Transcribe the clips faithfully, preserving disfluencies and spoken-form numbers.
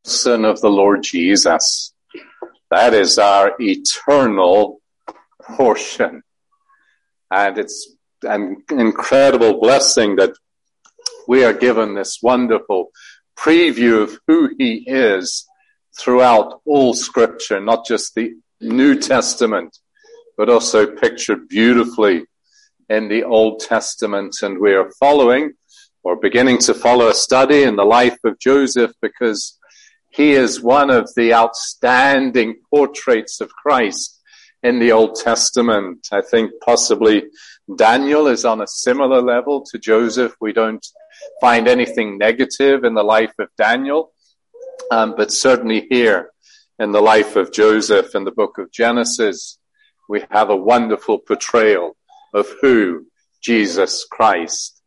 person of the Lord Jesus. That is our eternal portion. And it's an incredible blessing that we are given this wonderful preview of who he is throughout all Scripture, not just the New Testament, but also pictured beautifully in the Old Testament. And we are following, or beginning to follow, a study in the life of Joseph, because he is one of the outstanding portraits of Christ in the Old Testament. I think possibly Daniel is on a similar level to Joseph. We don't find anything negative in the life of Daniel, um, but certainly here in the life of Joseph in the book of Genesis, we have a wonderful portrayal of who Jesus Christ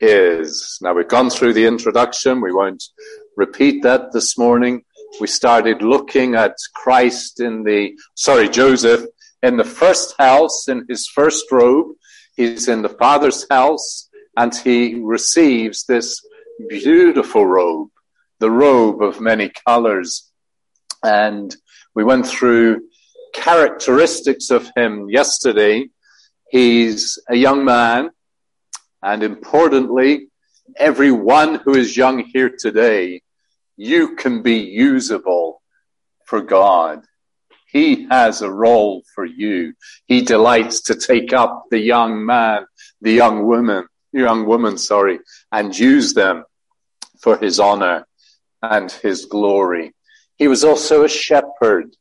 is. Now, we've gone through the introduction. We won't repeat that this morning. We started looking at Christ in the, sorry, Joseph in the first house, in his first robe. He's in the Father's house, and he receives this beautiful robe, the robe of many colors. And we went through characteristics of him yesterday. He's a young man, and importantly, everyone who is young here today, you can be usable for God. He has a role for you. He delights to take up the young man, the young woman, young woman, sorry, and use them for his honor and his glory. He was also a shepherd,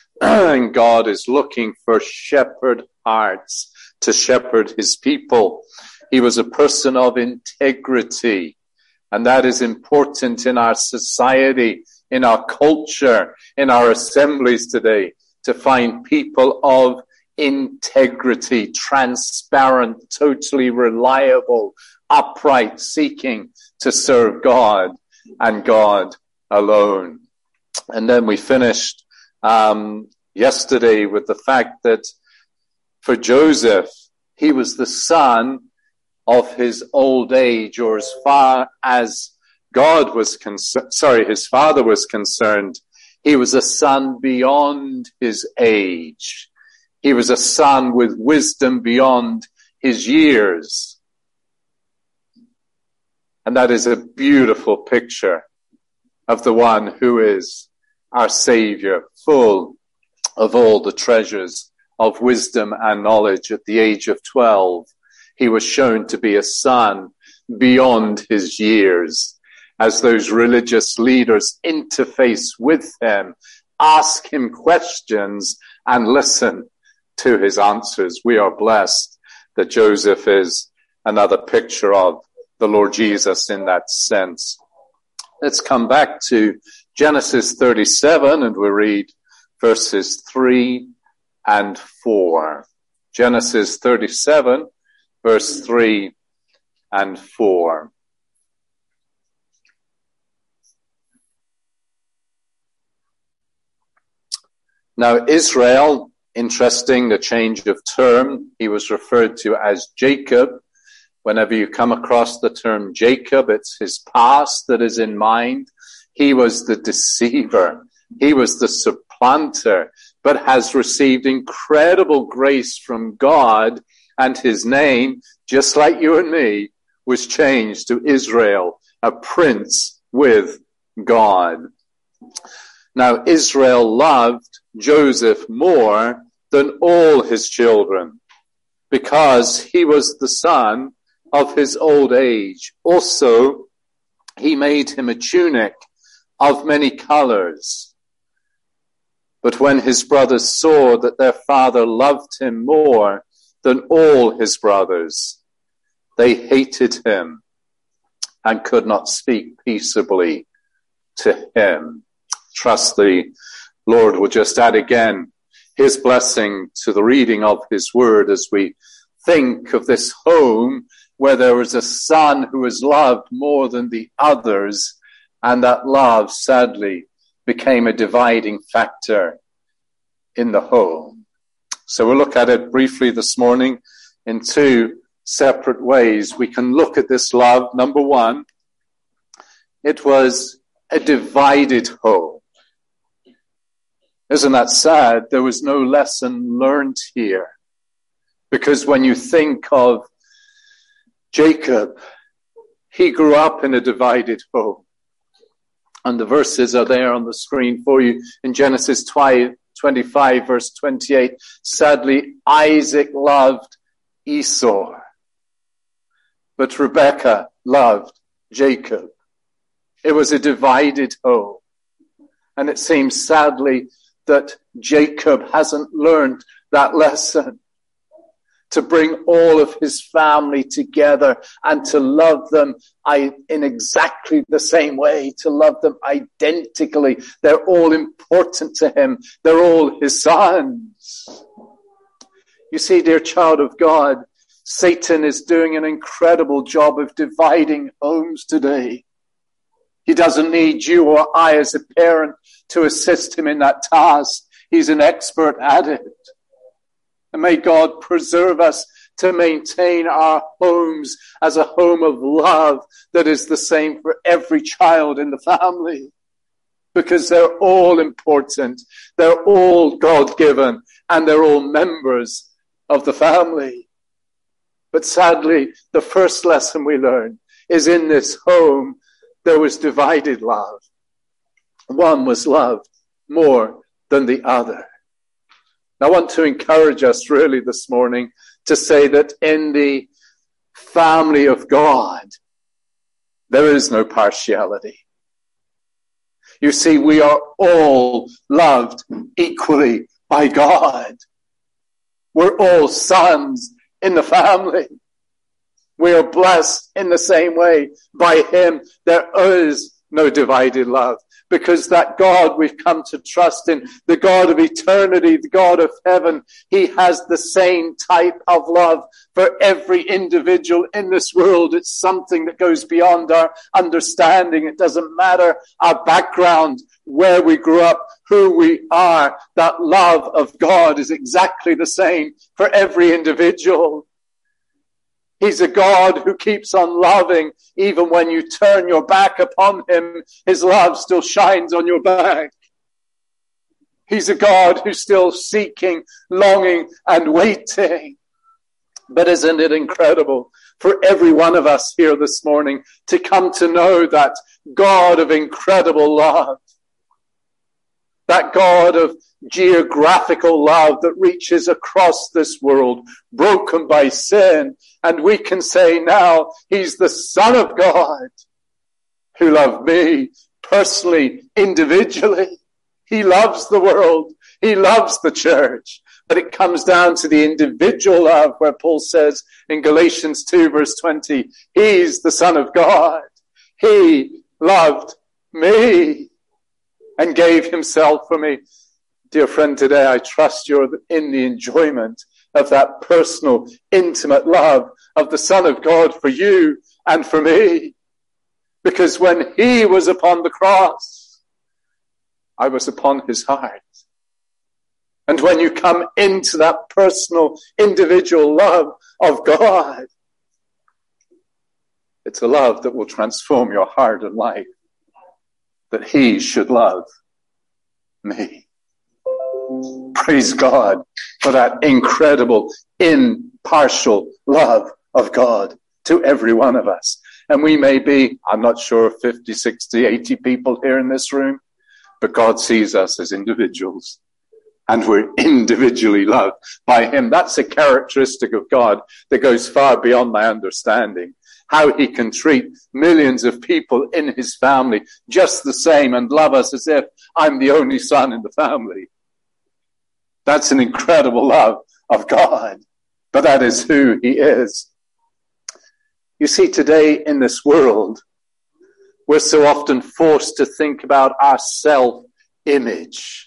and God is looking for shepherd hearts to shepherd his people. He was a person of integrity, and that is important in our society, in our culture, in our assemblies today, to find people of integrity, transparent, totally reliable, upright, seeking to serve God and God alone. And then we finished um, yesterday with the fact that for Joseph, he was the son of his old age, or as far as God was concerned, sorry, his father was concerned, he was a son beyond his age. He was a son with wisdom beyond his years. And that is a beautiful picture of the one who is our Savior, full of all the treasures of wisdom and knowledge. At the age of twelve, he was shown to be a son beyond his years. As those religious leaders interface with him, ask him questions, and listen to his answers. We are blessed that Joseph is another picture of the Lord Jesus in that sense. Let's come back to Genesis thirty-seven, and we'll read verses three and four. Genesis thirty-seven, verse three and four. Now, Israel, interesting, the change of term. He was referred to as Jacob. Whenever you come across the term Jacob, it's his past that is in mind. He was the deceiver. He was the supplanter, but has received incredible grace from God, and his name, just like you and me, was changed to Israel, a prince with God. Now, Israel loved Joseph more than all his children, because he was the son of his old age. Also, he made him a tunic of many colors. But when his brothers saw that their father loved him more than all his brothers, they hated him and could not speak peaceably to him. Trust the Lord will just add again his blessing to the reading of his word as we think of this home where there was a son who was loved more than the others, and that love sadly became a dividing factor in the home. So we'll look at it briefly this morning in two separate ways. We can look at this love. Number one, it was a divided home. Isn't that sad? There was no lesson learned here. Because when you think of Jacob, he grew up in a divided home. And the verses are there on the screen for you in Genesis twenty-five, verse twenty-eight. Sadly, Isaac loved Esau, but Rebekah loved Jacob. It was a divided home. And it seems sadly that Jacob hasn't learned that lesson, to bring all of his family together and to love them in exactly the same way, to love them identically. They're all important to him. They're all his sons. You see, dear child of God, Satan is doing an incredible job of dividing homes today. He doesn't need you or I as a parent to assist him in that task. He's an expert at it. And may God preserve us to maintain our homes as a home of love that is the same for every child in the family. Because they're all important. They're all God-given. And they're all members of the family. But sadly, the first lesson we learn is in this home, there was divided love. One was loved more than the other. I want to encourage us really this morning to say that in the family of God, there is no partiality. You see, we are all loved equally by God. We're all sons in the family. We are blessed in the same way by him. There is no divided love. Because that God we've come to trust in, the God of eternity, the God of heaven, he has the same type of love for every individual in this world. It's something that goes beyond our understanding. It doesn't matter our background, where we grew up, who we are. That love of God is exactly the same for every individual. He's a God who keeps on loving. Even when you turn your back upon him, his love still shines on your back. He's a God who's still seeking, longing, and waiting. But isn't it incredible for every one of us here this morning to come to know that God of incredible love, that God of geographical love that reaches across this world, broken by sin. And we can say now, he's the Son of God who loved me personally, individually. He loves the world. He loves the church. But it comes down to the individual love where Paul says in Galatians two verse twenty, he's the Son of God. He loved me and gave himself for me. Dear friend, today I trust you're in the enjoyment of that personal, intimate love of the Son of God for you and for me. Because when he was upon the cross, I was upon his heart. And when you come into that personal, individual love of God, it's a love that will transform your heart and life. That he should love me. Praise God for that incredible, impartial love of God to every one of us. And we may be, I'm not sure, fifty, sixty, eighty people here in this room, but God sees us as individuals. And we're individually loved by him. That's a characteristic of God that goes far beyond my understanding. How he can treat millions of people in his family just the same and love us as if I'm the only son in the family. That's an incredible love of God. But that is who he is. You see, today in this world, we're so often forced to think about our self-image.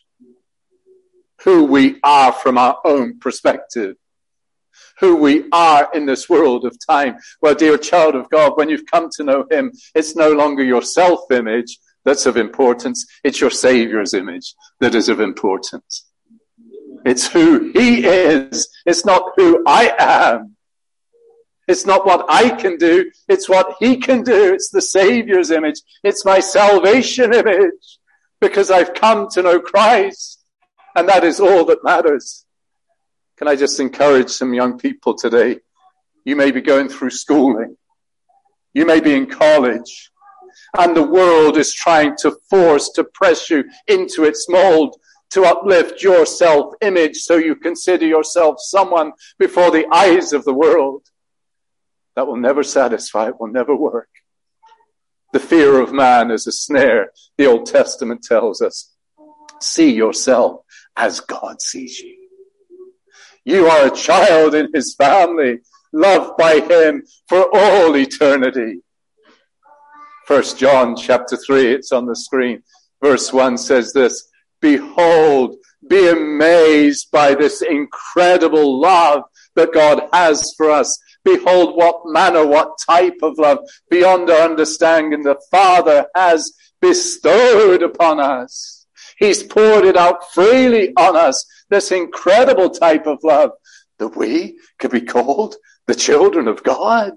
Who we are from our own perspective. Who we are in this world of time. Well, dear child of God, when you've come to know him, it's no longer your self-image that's of importance. It's your Savior's image that is of importance. It's who he is. It's not who I am. It's not what I can do. It's what he can do. It's the Savior's image. It's my salvation image, because I've come to know Christ. And that is all that matters. Can I just encourage some young people today? You may be going through schooling. You may be in college. And the world is trying to force, to press you into its mold, to uplift your self-image so you consider yourself someone before the eyes of the world. That will never satisfy. It will never work. The fear of man is a snare, the Old Testament tells us. See yourself as God sees you. You are a child in his family, loved by him for all eternity. First John chapter three, it's on the screen. Verse one says this, behold, be amazed by this incredible love that God has for us. Behold, what manner, what type of love beyond our understanding the Father has bestowed upon us. He's poured it out freely on us, this incredible type of love, that we could be called the children of God.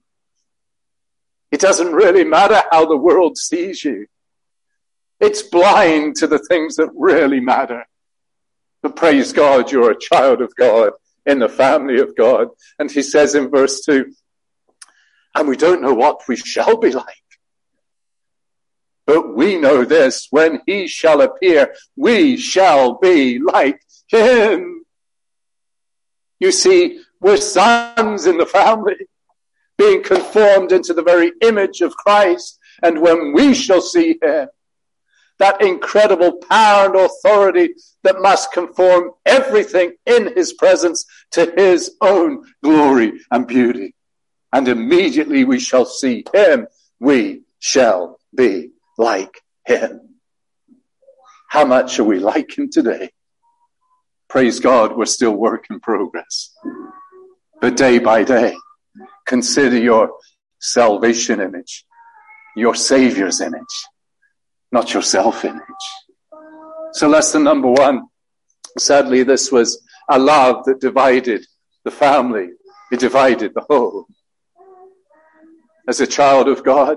It doesn't really matter how the world sees you. It's blind to the things that really matter. But praise God, you're a child of God in the family of God. And he says in verse two, and we don't know what we shall be like. But we know this, when he shall appear, we shall be like him. You see, we're sons in the family, being conformed into the very image of Christ. And when we shall see him, that incredible power and authority that must conform everything in his presence to his own glory and beauty. And immediately we shall see him, we shall be like him. How much are we like him today? Praise God, we're still work in progress. But day by day, consider your salvation image, your Savior's image, not your self-image. So lesson number one, sadly, this was a love that divided the family. It divided the home. As a child of God,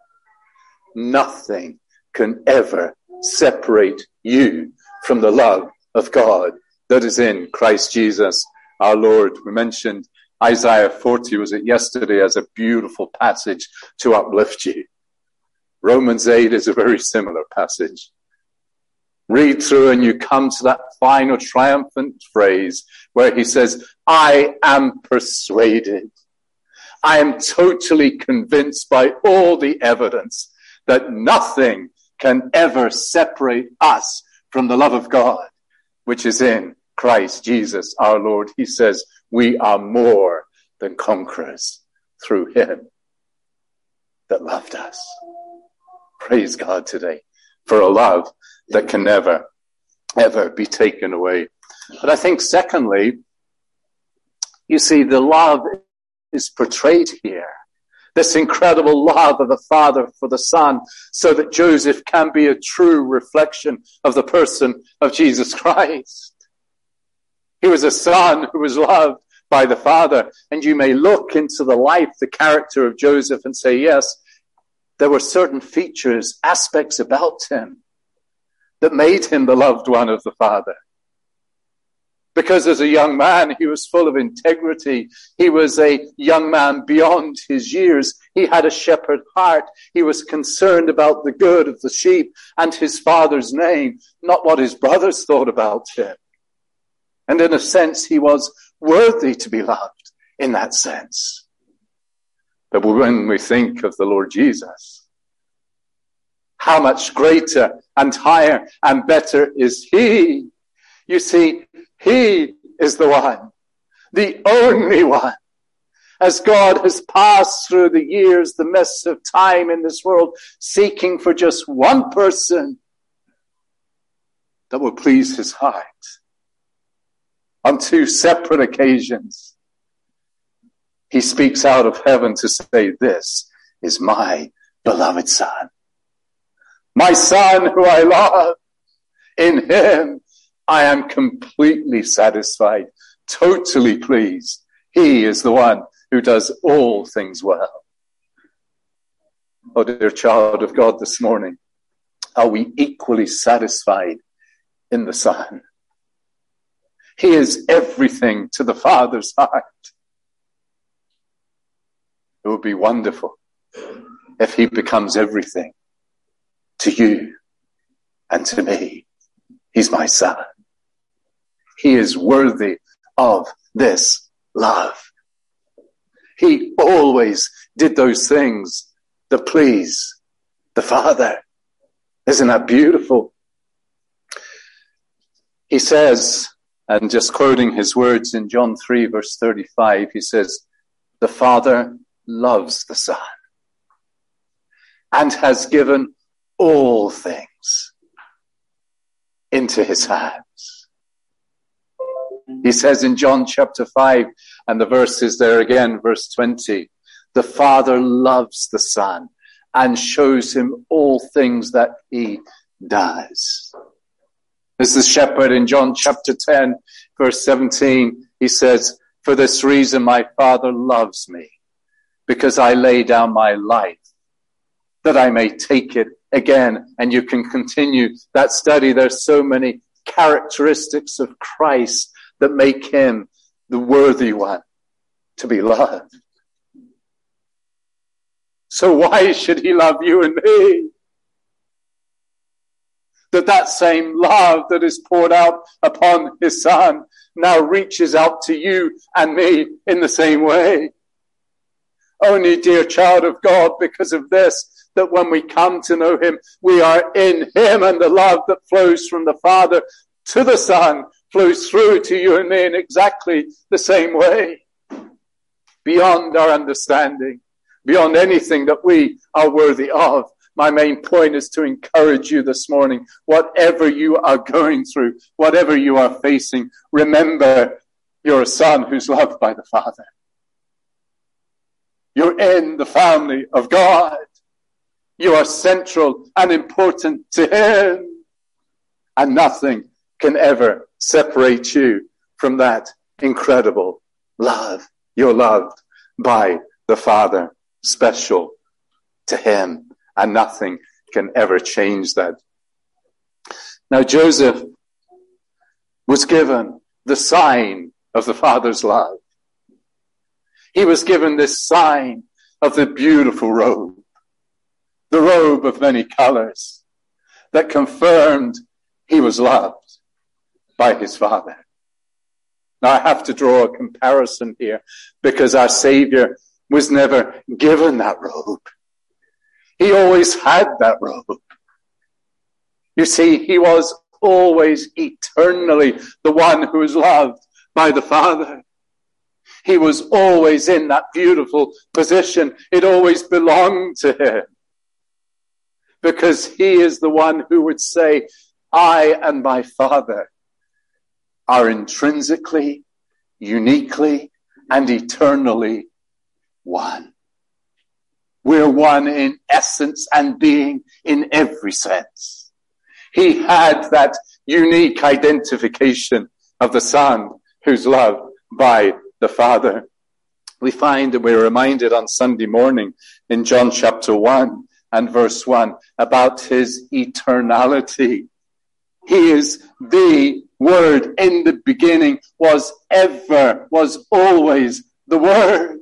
nothing can ever separate you from the love of God that is in Christ Jesus, our Lord. We mentioned Isaiah forty, was it yesterday, as a beautiful passage to uplift you. Romans eight is a very similar passage. Read through and you come to that final triumphant phrase where he says, I am persuaded. I am totally convinced by all the evidence that nothing can ever separate us from the love of God, which is in Christ Jesus our Lord. He says, we are more than conquerors through him that loved us. Praise God today for a love that can never, ever be taken away. But I think secondly, you see, the love is portrayed here. This incredible love of the Father for the Son, so that Joseph can be a true reflection of the person of Jesus Christ. He was a son who was loved by the Father. And you may look into the life, the character of Joseph and say, yes, there were certain features, aspects about him that made him the loved one of the Father. Because as a young man, he was full of integrity. He was a young man beyond his years. He had a shepherd heart. He was concerned about the good of the sheep and his father's name, not what his brothers thought about him. And in a sense, he was worthy to be loved in that sense. But when we think of the Lord Jesus, how much greater and higher and better is he? You see, he is the one, the only one. As God has passed through the years, the mists of time in this world, seeking for just one person that will please his heart. On two separate occasions, he speaks out of heaven to say, this is my beloved Son. My Son who I love. In him I am completely satisfied, totally pleased. He is the one who does all things well. Oh, dear child of God, this morning, are we equally satisfied in the Son? He is everything to the Father's heart. It would be wonderful if he becomes everything to you and to me. He's my Son. He is worthy of this love. He always did those things that please the Father. Isn't that beautiful? He says, and just quoting his words in John three, verse thirty-five, he says, the Father loves the Son and has given all things into his hands. He says in John chapter five, and the verse is there again, verse twenty, the Father loves the Son and shows him all things that he does. As the shepherd in John chapter ten, verse seventeen, he says, for this reason my Father loves me, because I lay down my life, that I may take it again. And you can continue that study. There's so many characteristics of Christ that make him the worthy one to be loved. So why should he love you and me? That that same love that is poured out upon his Son now reaches out to you and me in the same way. Only, dear child of God, because of this, that when we come to know him, we are in him, and the love that flows from the Father to the Son flows through to you and me in exactly the same way. Beyond our understanding, beyond anything that we are worthy of. My main point is to encourage you this morning, whatever you are going through, whatever you are facing, remember you're a son who's loved by the Father. You're in the family of God. You are central and important to him. And nothing can ever separate you from that incredible love. You're loved by the Father, special to him. And nothing can ever change that. Now Joseph was given the sign of the Father's love. He was given this sign of the beautiful robe, the robe of many colors that confirmed he was loved by his Father. Now I have to draw a comparison here because our Savior was never given that robe. He always had that robe. You see, he was always eternally the one who was loved by the Father. He was always in that beautiful position. It always belonged to him. Because he is the one who would say, I and my Father are intrinsically, uniquely, and eternally one. We're one in essence and being in every sense. He had that unique identification of the Son who's loved by the Father. We find and we're reminded on Sunday morning in John chapter one and verse one about his eternality. He is the Word. In the beginning was ever, was always the Word.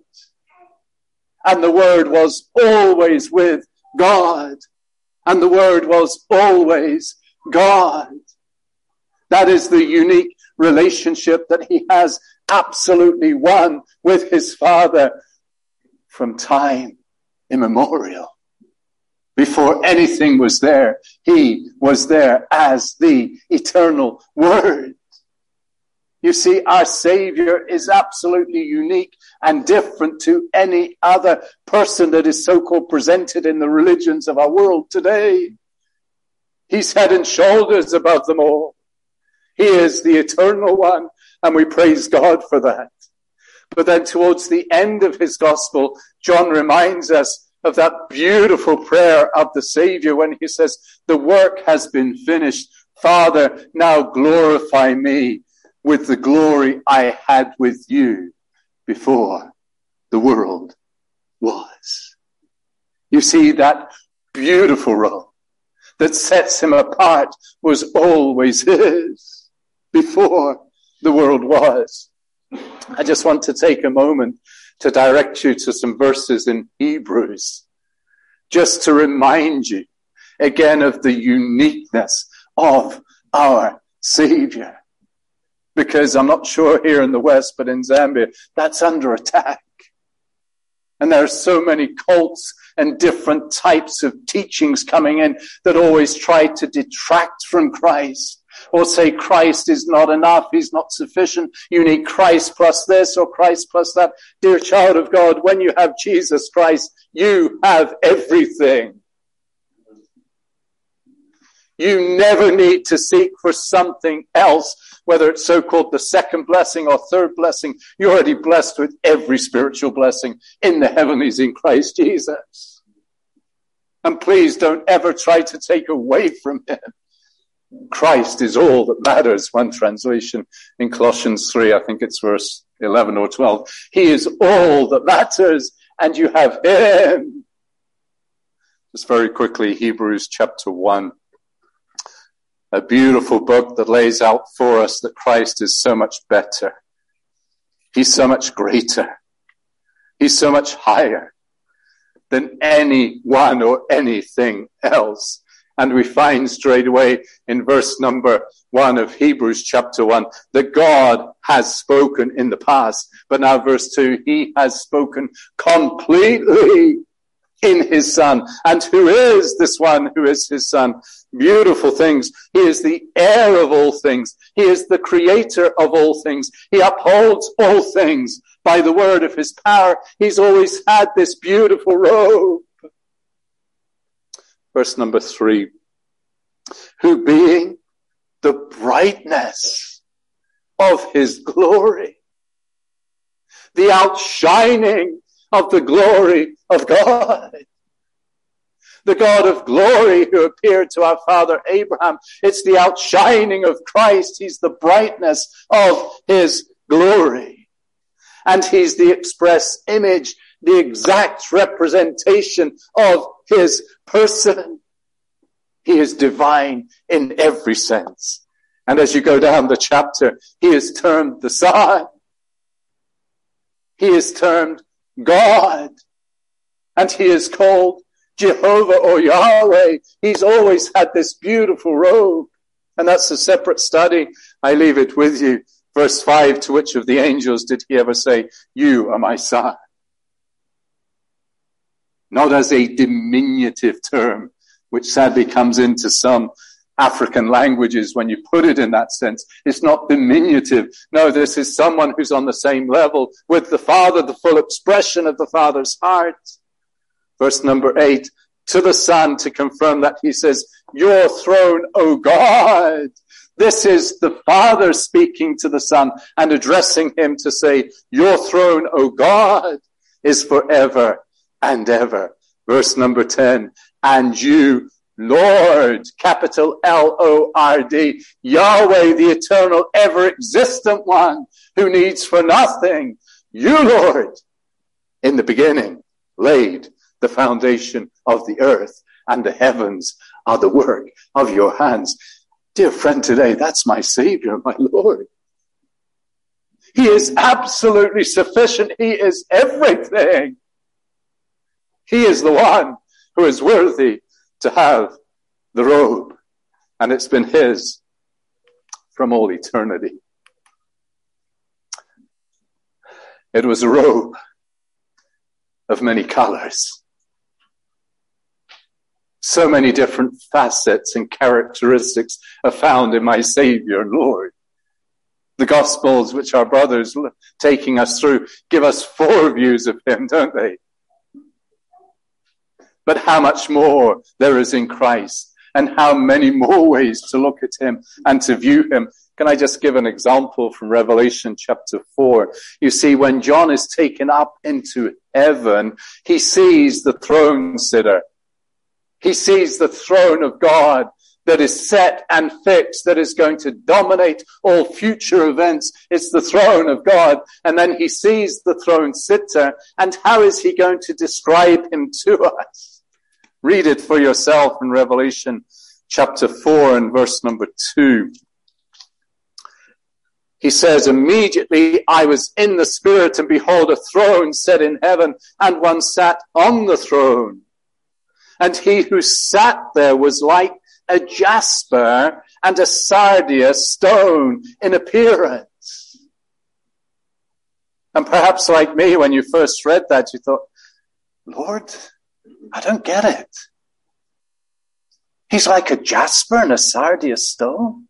And the Word was always with God. And the Word was always God. That is the unique relationship that he has absolutely one with his Father from time immemorial. Before anything was there, he was there as the eternal Word. You see, our Savior is absolutely unique and different to any other person that is so-called presented in the religions of our world today. He's head and shoulders above them all. He is the eternal one, and we praise God for that. But then towards the end of his gospel, John reminds us of that beautiful prayer of the Savior when he says, the work has been finished. Father, now glorify me with the glory I had with you before the world was. You see, that beautiful robe that sets him apart was always his before the world was. I just want to take a moment to direct you to some verses in Hebrews, just to remind you again of the uniqueness of our Savior. Because I'm not sure here in the West, but in Zambia, that's under attack. And there are so many cults and different types of teachings coming in that always try to detract from Christ, or say Christ is not enough, he's not sufficient, you need Christ plus this or Christ plus that. Dear child of God, when you have Jesus Christ, you have everything. You never need to seek for something else, whether it's so-called the second blessing or third blessing. You're already blessed with every spiritual blessing in the heavenlies in Christ Jesus. And please don't ever try to take away from him. Christ is all that matters. One translation in Colossians three, I think it's verse eleven or twelve. He is all that matters, and you have him. Just very quickly, Hebrews chapter one. A beautiful book that lays out for us that Christ is so much better. He's so much greater. He's so much higher than anyone or anything else. And we find straight away in verse number one of Hebrews chapter one that God has spoken in the past. But now verse two, he has spoken completely in his Son. And who is this one who is his Son? Beautiful things. He is the heir of all things. He is the creator of all things. He upholds all things by the word of his power. He's always had this beautiful robe. Verse number three. Who being the brightness of his glory, the outshining of the glory of God. The God of glory who appeared to our father Abraham. It's the outshining of Christ. He's the brightness of his glory. And he's the express image, the exact representation of his person. He is divine in every sense. And as you go down the chapter, he is termed the Son. He is termed God. And he is called Jehovah or Yahweh. He's always had this beautiful robe. And that's a separate study. I leave it with you. Verse five, to which of the angels did he ever say, you are my son? Not as a diminutive term, which sadly comes into some African languages when you put it in that sense. It's not diminutive. No, this is someone who's on the same level with the Father, the full expression of the Father's heart. Verse number eight, to the Son, to confirm that, he says, your throne, O God. This is the Father speaking to the Son and addressing him to say, your throne, O God, is forever and ever. Verse number ten, and you, Lord, capital L O R D, Yahweh, the eternal, ever-existent one who needs for nothing. You, Lord, in the beginning, laid the foundation of the earth, and the heavens are the work of your hands. Dear friend, today, that's my Savior, my Lord. He is absolutely sufficient. He is everything. He is the one who is worthy to have the robe, and it's been his from all eternity. It was a robe of many colors. So many different facets and characteristics are found in my Savior and Lord. The Gospels, which our brothers taking us through, give us four views of him, don't they? But how much more there is in Christ, and how many more ways to look at him and to view him. Can I just give an example from Revelation chapter four? You see, when John is taken up into heaven, he sees the throne sitter. He sees the throne of God that is set and fixed, that is going to dominate all future events. It's the throne of God. And then he sees the throne sitter. And how is he going to describe him to us? Read it for yourself in Revelation chapter four and verse number two. He says, immediately I was in the Spirit, and behold, a throne set in heaven, and one sat on the throne. And he who sat there was like a jasper and a sardius stone in appearance. And perhaps like me, when you first read that, you thought, Lord, I don't get it. He's like a jasper and a sardius stone.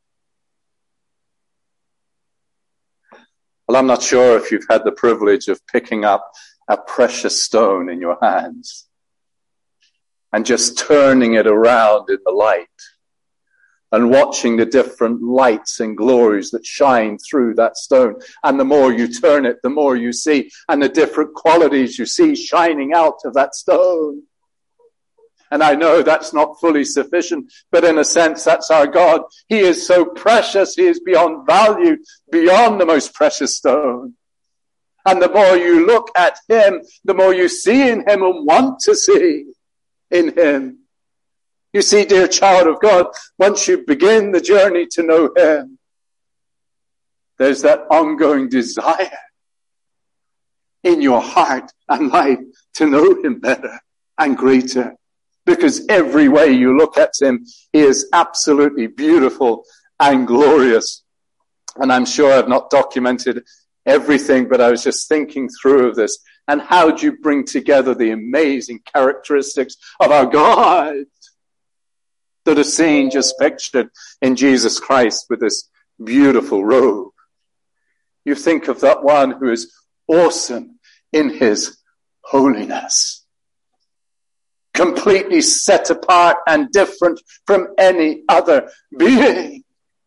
Well, I'm not sure if you've had the privilege of picking up a precious stone in your hands and just turning it around in the light and watching the different lights and glories that shine through that stone. And the more you turn it, the more you see, and the different qualities you see shining out of that stone. And I know that's not fully sufficient, but in a sense, that's our God. He is so precious. He is beyond value, beyond the most precious stone. And the more you look at him, the more you see in him and want to see in him. You see, dear child of God, once you begin the journey to know him, there's that ongoing desire in your heart and life to know him better and greater. Because every way you look at him, he is absolutely beautiful and glorious. And I'm sure I've not documented everything, but I was just thinking through of this. And how do you bring together the amazing characteristics of our God that are seen just pictured in Jesus Christ with this beautiful robe? You think of that one who is awesome in his holiness, completely set apart and different from any other being.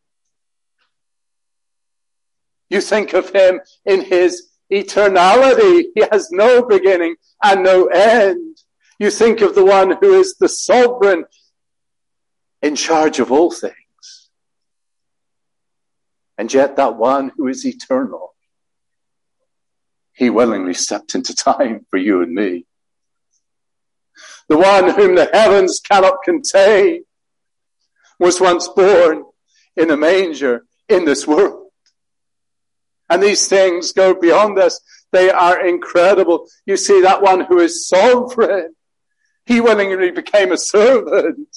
You think of him in his eternality. He has no beginning and no end. You think of the one who is the sovereign in charge of all things. And yet that one who is eternal, he willingly stepped into time for you and me. The one whom the heavens cannot contain was once born in a manger in this world. And these things go beyond us. They are incredible. You see, that one who is sovereign, he willingly became a servant.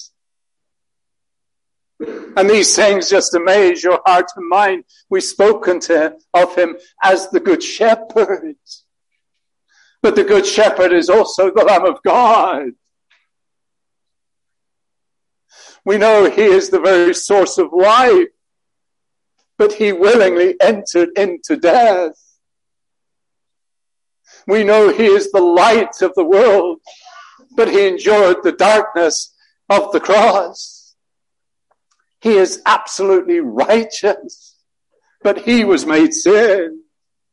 And these things just amaze your heart and mind. We've spoken to, of him as the Good Shepherd. But the Good Shepherd is also the Lamb of God. We know he is the very source of life, but he willingly entered into death. We know he is the light of the world, but he endured the darkness of the cross. He is absolutely righteous, but he was made sin.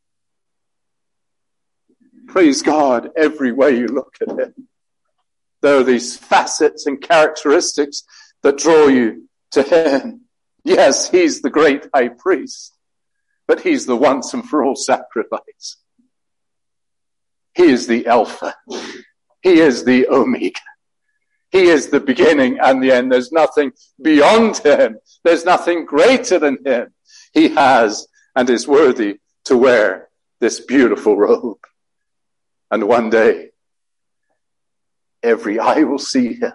Praise God, every way you look at him, there are these facets and characteristics that draw you to him. Yes, he's the great high priest, but he's the once and for all sacrifice. He is the Alpha. He is the Omega. He is the beginning and the end. There's nothing beyond him. There's nothing greater than him. He has and is worthy to wear this beautiful robe. And one day, every eye will see him.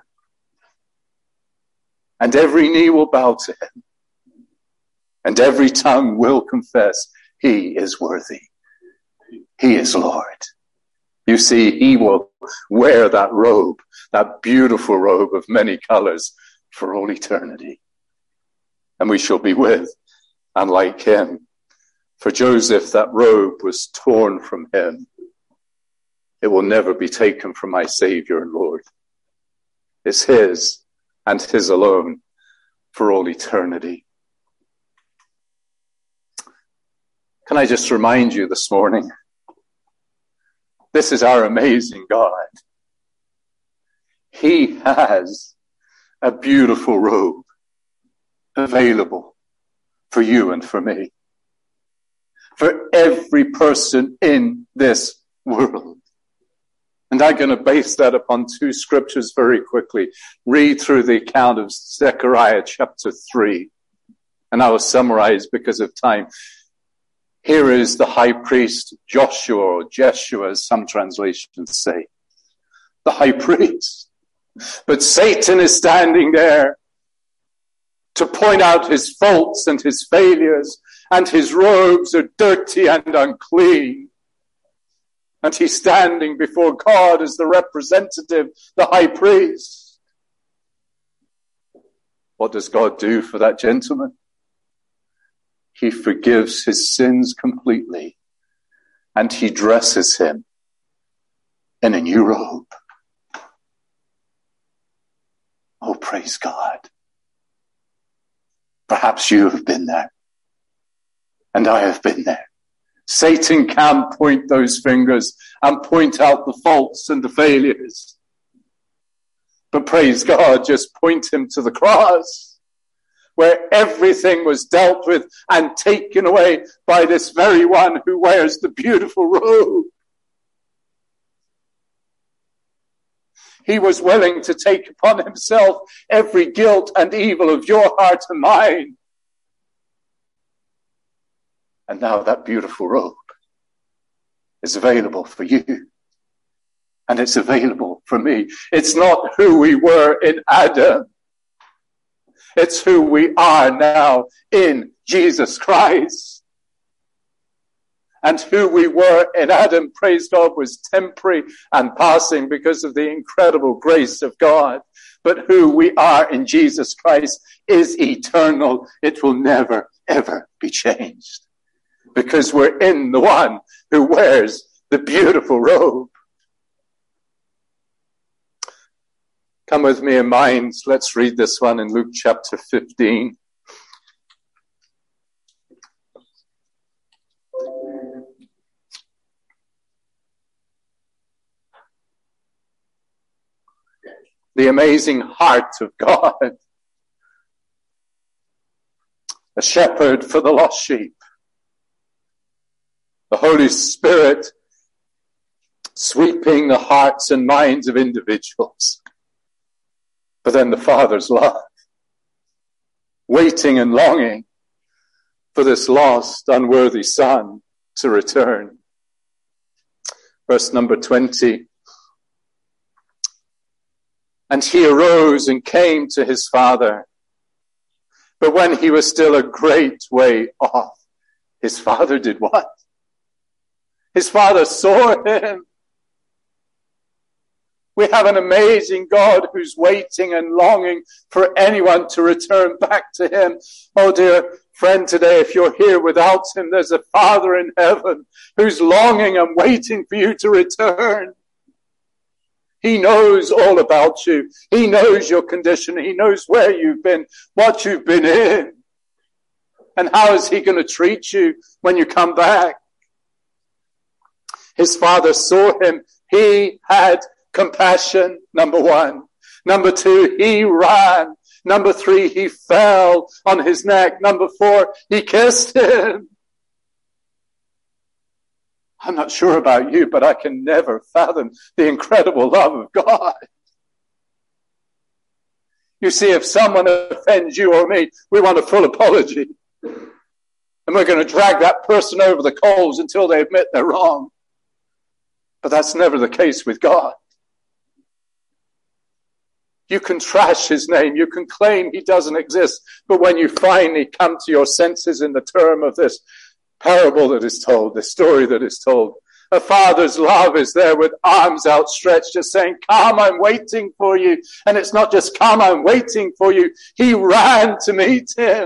And every knee will bow to him. And every tongue will confess he is worthy. He is Lord. You see, he will wear that robe, that beautiful robe of many colors for all eternity. And we shall be with and like him. For Joseph, that robe was torn from him. It will never be taken from my Savior and Lord. It's his and his alone for all eternity. Can I just remind you this morning, this is our amazing God. He has a beautiful robe available for you and for me. For every person in this world. And I'm going to base that upon two scriptures very quickly. Read through the account of Zechariah chapter three. And I will summarize because of time. Here is the high priest Joshua, or Jeshua, as some translations say. The high priest. But Satan is standing there to point out his faults and his failures, and his robes are dirty and unclean. And he's standing before God as the representative, the high priest. What does God do for that gentleman? He forgives his sins completely, and he dresses him in a new robe. Oh, praise God. Perhaps you have been there, and I have been there. Satan can point those fingers and point out the faults and the failures. But praise God, just point him to the cross, where everything was dealt with and taken away by this very one who wears the beautiful robe. He was willing to take upon himself every guilt and evil of your heart and mine. And now that beautiful robe is available for you. And it's available for me. It's not who we were in Adam. It's who we are now in Jesus Christ. And who we were in Adam, praise God, was temporary and passing because of the incredible grace of God. But who we are in Jesus Christ is eternal. It will never, ever be changed. Because we're in the one who wears the beautiful robe. Come with me in minds. Let's read this one in Luke chapter fifteen. The amazing heart of God. A shepherd for the lost sheep. The Holy Spirit sweeping the hearts and minds of individuals. But then the Father's love. Waiting and longing for this lost, unworthy son to return. Verse number twenty. And he arose and came to his father. But when he was still a great way off, his father did what? His father saw him. We have an amazing God who's waiting and longing for anyone to return back to him. Oh, dear friend, today, if you're here without him, there's a Father in heaven who's longing and waiting for you to return. He knows all about you. He knows your condition. He knows where you've been, what you've been in. And how is he going to treat you when you come back? His father saw him. He had compassion, number one. Number two, he ran. Number three, he fell on his neck. Number four, he kissed him. I'm not sure about you, but I can never fathom the incredible love of God. You see, if someone offends you or me, we want a full apology. And we're going to drag that person over the coals until they admit they're wrong. But that's never the case with God. You can trash his name. You can claim he doesn't exist. But when you finally come to your senses in the term of this parable that is told, the story that is told, a father's love is there with arms outstretched, just saying, come, I'm waiting for you. And it's not just come, I'm waiting for you. He ran to meet him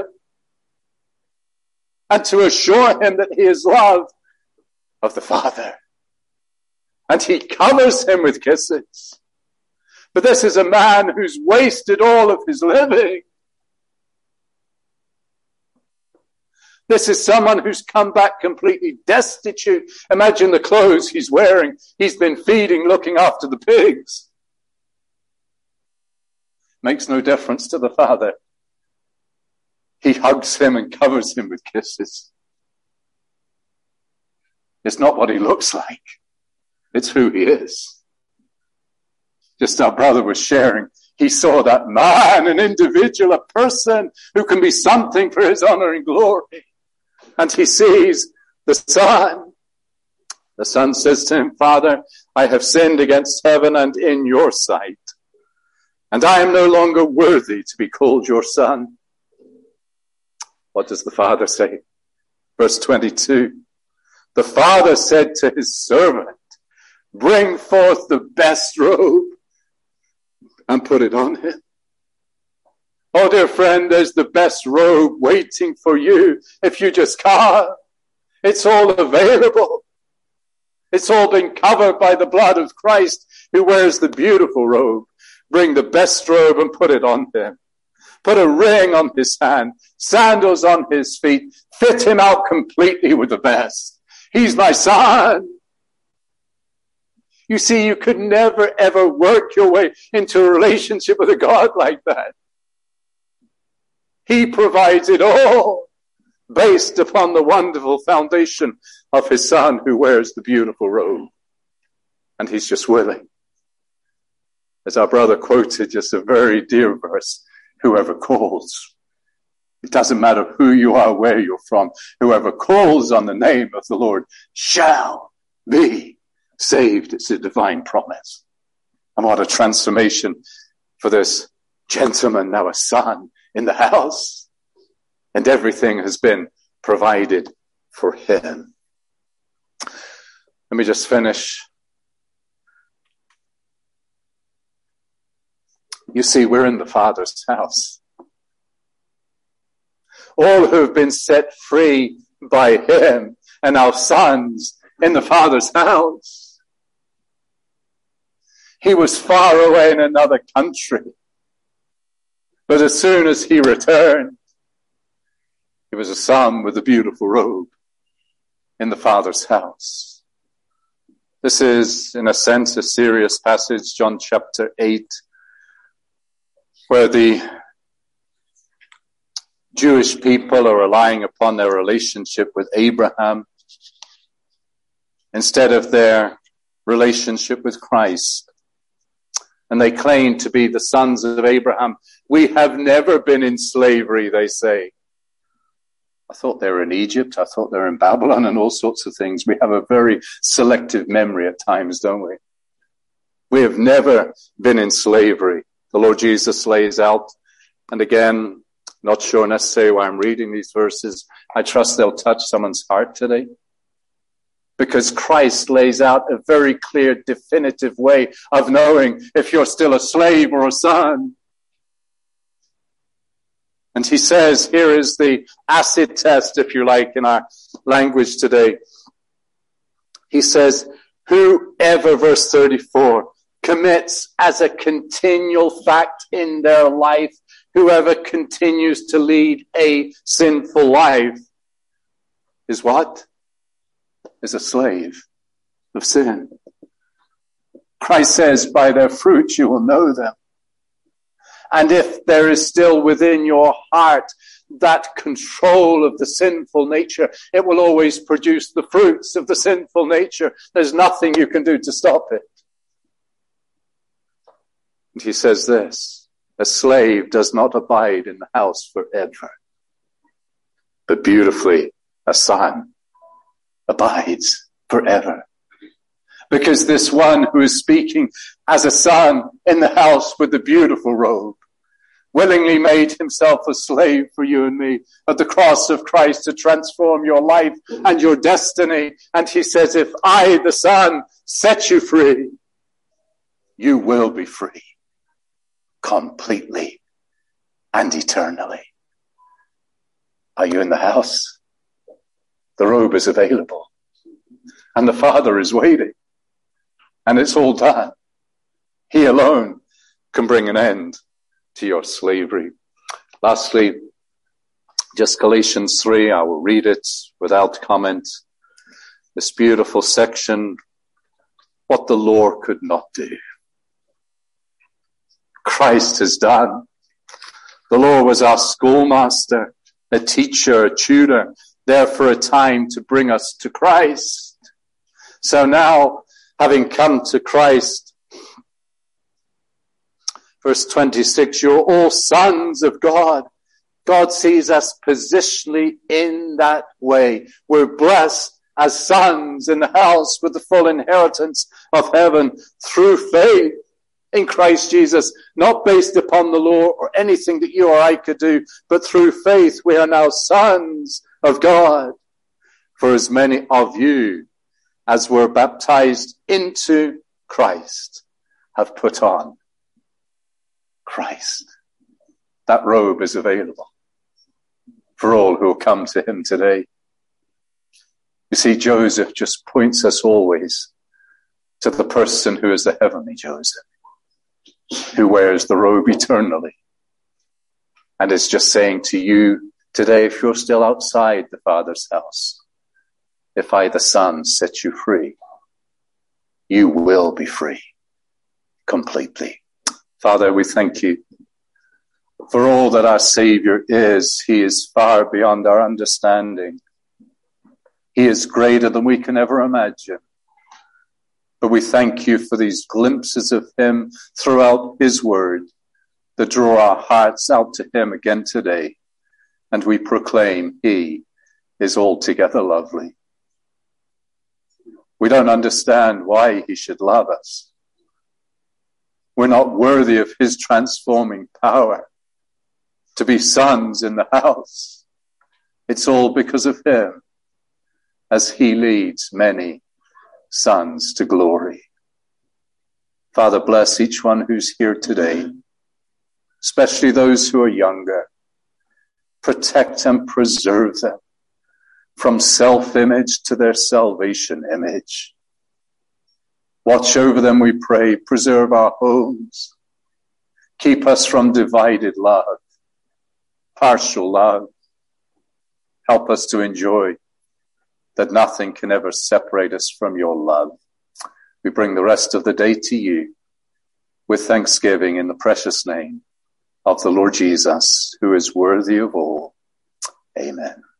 and to assure him that he is loved of the Father. And he covers him with kisses. But this is a man who's wasted all of his living. This is someone who's come back completely destitute. Imagine the clothes he's wearing. He's been feeding, looking after the pigs. Makes no difference to the Father. he hugs him and covers him with kisses. It's not what he looks like. It's who he is. Just our brother was sharing. He saw that man, an individual, a person who can be something for his honor and glory. And he sees the Son. The Son says to him, Father, I have sinned against heaven and in your sight, and I am no longer worthy to be called your son. What does the Father say? Verse twenty-two. The Father said to his servant, bring forth the best robe and put it on him. Oh, dear friend, there's the best robe waiting for you if you just come. It's all available. It's all been covered by the blood of Christ, who wears the beautiful robe. Bring the best robe and put it on him. Put a ring on his hand, sandals on his feet. Fit him out completely with the best. He's my son. You see, you could never, ever work your way into a relationship with a God like that. He provides it all based upon the wonderful foundation of his Son who wears the beautiful robe. And he's just willing. As our brother quoted, just a very dear verse, whoever calls. It doesn't matter who you are, where you're from. Whoever calls on the name of the Lord shall be saved. It's a divine promise. And what a transformation for this gentleman, now a son in the house. And everything has been provided for him. Let me just finish. You see, we're in the Father's house. All who have been set free by him and our sons in the Father's house. He was far away in another country. But as soon as he returned, he was a son with a beautiful robe in the Father's house. This is, in a sense, a serious passage, John chapter eight, where the Jewish people are relying upon their relationship with Abraham instead of their relationship with Christ. And they claim to be the sons of Abraham. We have never been in slavery, they say. I thought they were in Egypt. I thought they were in Babylon and all sorts of things. We have a very selective memory at times, don't we? We have never been in slavery. The Lord Jesus lays out, and again, not sure necessarily why I'm reading these verses. I trust they'll touch someone's heart today. Because Christ lays out a very clear, definitive way of knowing if you're still a slave or a son. And he says, here is the acid test, if you like, in our language today. He says, whoever, verse thirty-four, commits as a continual fact in their life, whoever continues to lead a sinful life is what? Is a slave of sin. Christ says, by their fruits you will know them. And if there is still within your heart that control of the sinful nature, it will always produce the fruits of the sinful nature. There's nothing you can do to stop it. And he says this, a slave does not abide in the house forever, but beautifully a son abides forever. Because this one who is speaking as a son in the house with the beautiful robe willingly made himself a slave for you and me at the cross of Christ to transform your life and your destiny. And he says, if I, the Son, set you free, you will be free completely and eternally. Are you in the house? The robe is available. And the Father is waiting. And it's all done. He alone can bring an end to your slavery. Lastly, just Galatians three, I will read it without comment. This beautiful section, what the law could not do, Christ has done. The law was our schoolmaster. a teacher, a tutor, there for a time to bring us to Christ. So now, having come to Christ, verse twenty-six, you're all sons of God. God sees us positionally in that way. We're blessed as sons in the house with the full inheritance of heaven through faith in Christ Jesus, not based upon the law or anything that you or I could do, but through faith we are now sons of God. For as many of you as were baptized into Christ have put on Christ. That robe is available for all who will come to him today. You see, Joseph just points us always to the person who is the heavenly Joseph, who wears the robe eternally, and is just saying to you today, if you're still outside the Father's house, if I, the Son, set you free, you will be free completely. Father, we thank you for all that our Savior is. He is far beyond our understanding. He is greater than we can ever imagine. But we thank you for these glimpses of him throughout his word that draw our hearts out to him again today. And we proclaim he is altogether lovely. We don't understand why he should love us. We're not worthy of his transforming power to be sons in the house. It's all because of him, as he leads many sons to glory. Father, bless each one who's here today, especially those who are younger. Protect and preserve them from self-image to their salvation image. Watch over them, we pray. Preserve our homes. Keep us from divided love, partial love. Help us to enjoy that nothing can ever separate us from your love. We bring the rest of the day to you with thanksgiving in the precious name of the Lord Jesus, who is worthy of all. Amen.